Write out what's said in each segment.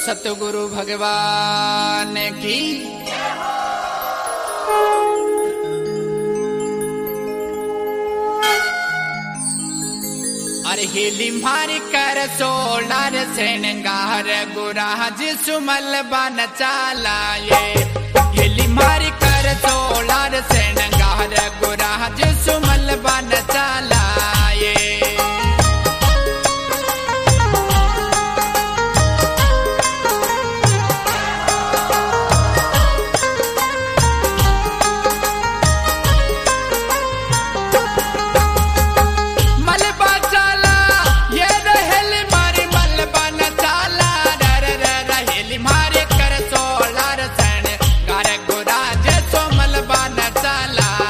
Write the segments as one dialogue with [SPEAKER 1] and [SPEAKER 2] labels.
[SPEAKER 1] सतगुरु भगवान की। अरे हिली मारी कर सोनार श्रृंगार गुराज सुमल बन चालाए। हिली मारी कर सोनार श्रृंगार गुराज सुमल बन चालाए। मारे कर सोलार सैन गारे गुराज सोमल बन चाला।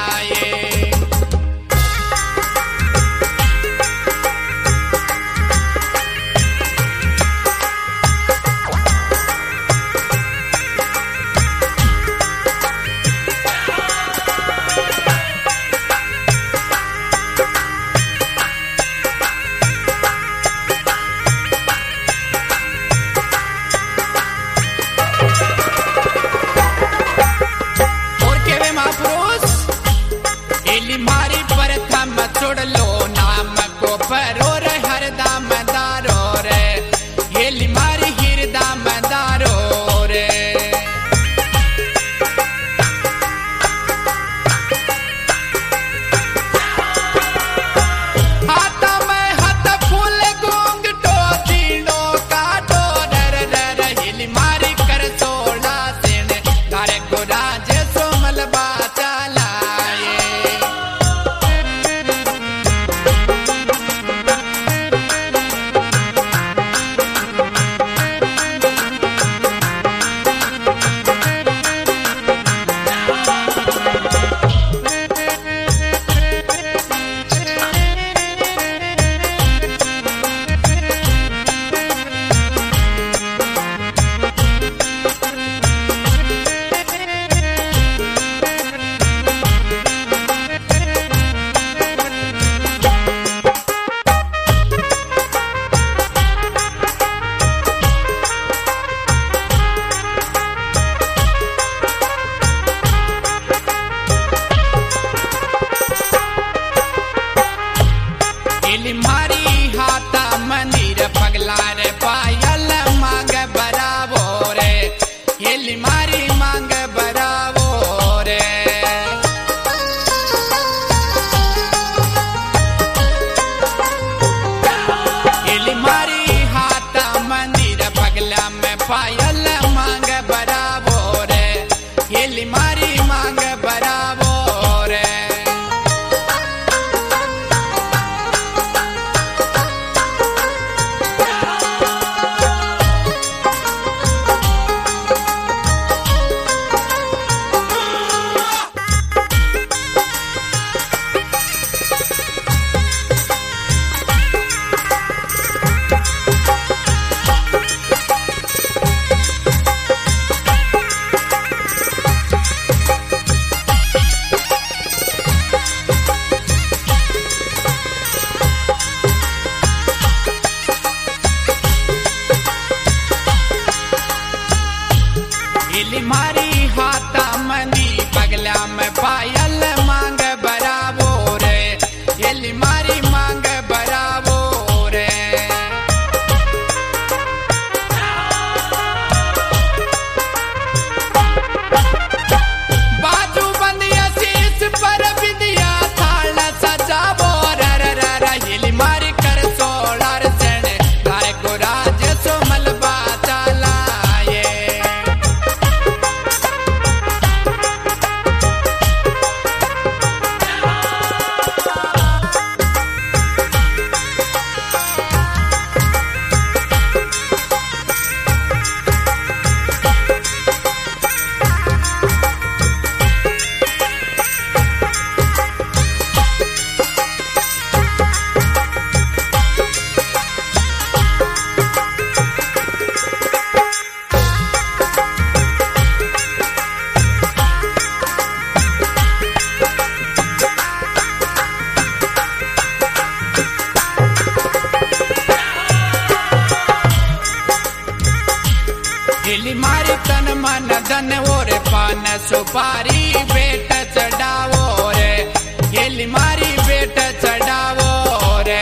[SPEAKER 1] पान सुपारी बेट चढ़ावो रे, हेली मारी बेट चढ़ावो रे।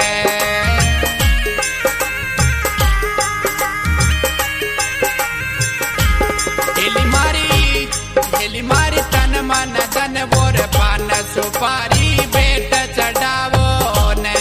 [SPEAKER 1] हेली मारी तन मन धन बोर पान सुपारी बेट चढ़ावो ने।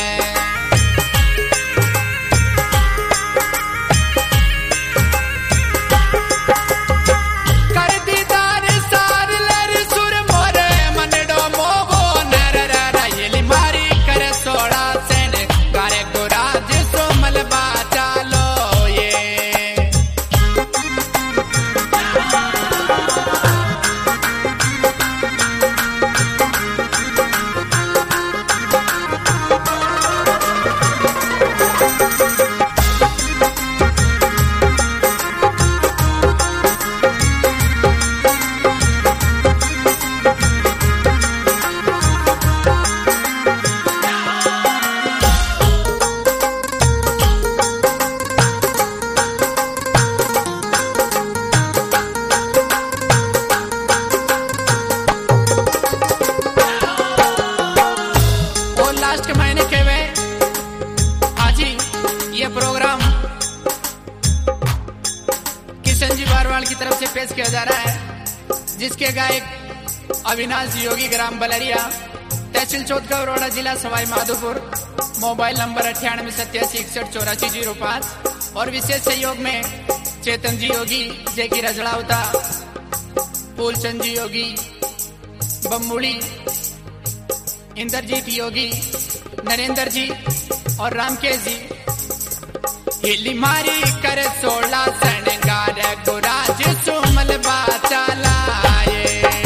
[SPEAKER 1] ये प्रोग्राम किशन जी बारवाल की तरफ से पेश किया जा रहा है, जिसके गायक अविनाश योगी, ग्राम बलरिया, तहसील चौथगढ़, जिला सवाई माधोपुर, मोबाइल नंबर 9887618405। और विशेष सहयोग में चेतन जी योगी, जयकी रजड़ावता, फूलचंद जी योगी, बम्बुड़ी, इंद्रजीत योगी, नरेंद्र जी और रामकेश जी। हेली मारी कर 16 सनगार गुराज सुमल बाचा लाए।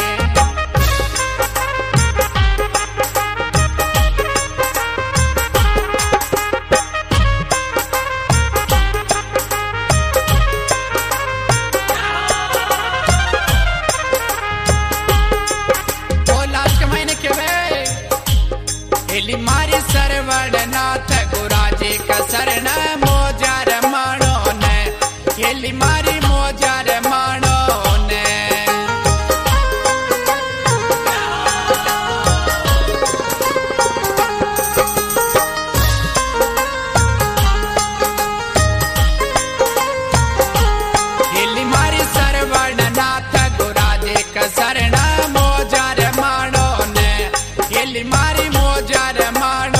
[SPEAKER 1] वो लास्ट महीने के वे हेली मारी सरवड़नाथ गुराजी का शरण मोजार माणो ने, हेली मारी मोजार माणो ने। हेली मारी सरवड़नाथ गुराजी का शरण मोजार माणो ने, हेली मारी मोजार माणो।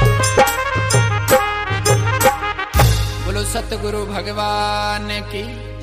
[SPEAKER 1] सतगुरु भगवान की।